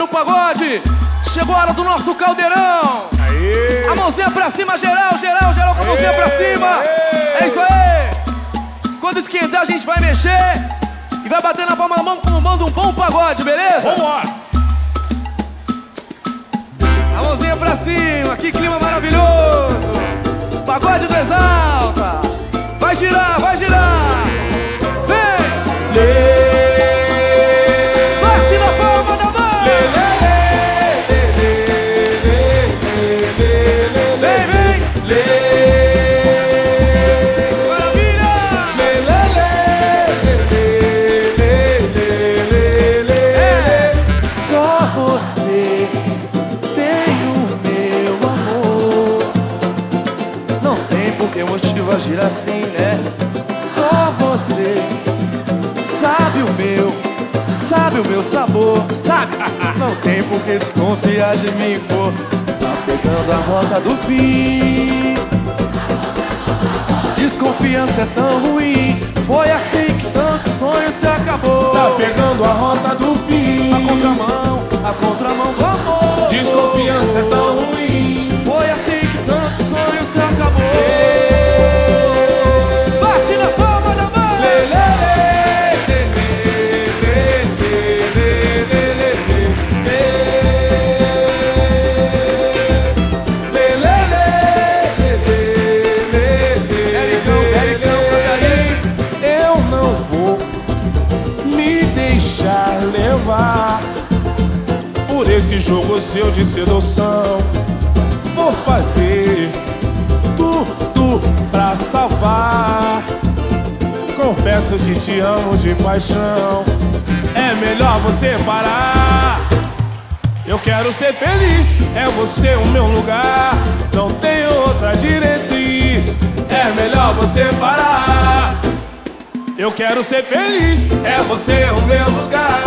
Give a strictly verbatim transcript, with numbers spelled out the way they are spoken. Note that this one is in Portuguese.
no pagode. Chegou a hora do nosso caldeirão. Aê. A mãozinha pra cima, geral, geral, geral com a mãozinha pra cima. É isso aí. Quando esquentar a gente vai mexer e vai bater na palma da mão como manda um bom pagode, beleza? Vambora. A mãozinha pra cima, que clima maravilhoso. Pagode do Exalta. Vai girar, vai girar. Vem! Lê. Bate na palma da mão. Lê, lê, lê, lê, lê, lê, lê, vem, vem. Lê. Maravilha. Lê, lê, lê, lê, lê, lê, lê, lê. É. Só você tem o meu amor. Não tem por que motivo agir assim, né? Só você sabe o meu, sabe o meu sabor, sabe? Não tem por que desconfiar de mim, pô. Tá pegando a rota do fim. Desconfiança é tão ruim. Foi assim que tanto sonho se acabou. Tá pegando a rota do fim. A contramão, a contramão do amor. Desconfiança é tão ruim. Foi assim que tanto sonho se acabou. Bate na palma da mão. Lê, lê, lê, lê, lê, lê, lê, lê, lê, lê, lê, lê, lê. Ericão, Ericão, canta aí. Eu não vou me deixar levar por esse jogo seu de sedução. Vou fazer tudo pra salvar. Confesso que te amo de paixão. É melhor você parar. Eu quero ser feliz, é você o meu lugar. Não tem outra diretriz. É melhor você parar. Eu quero ser feliz, É você o meu lugar.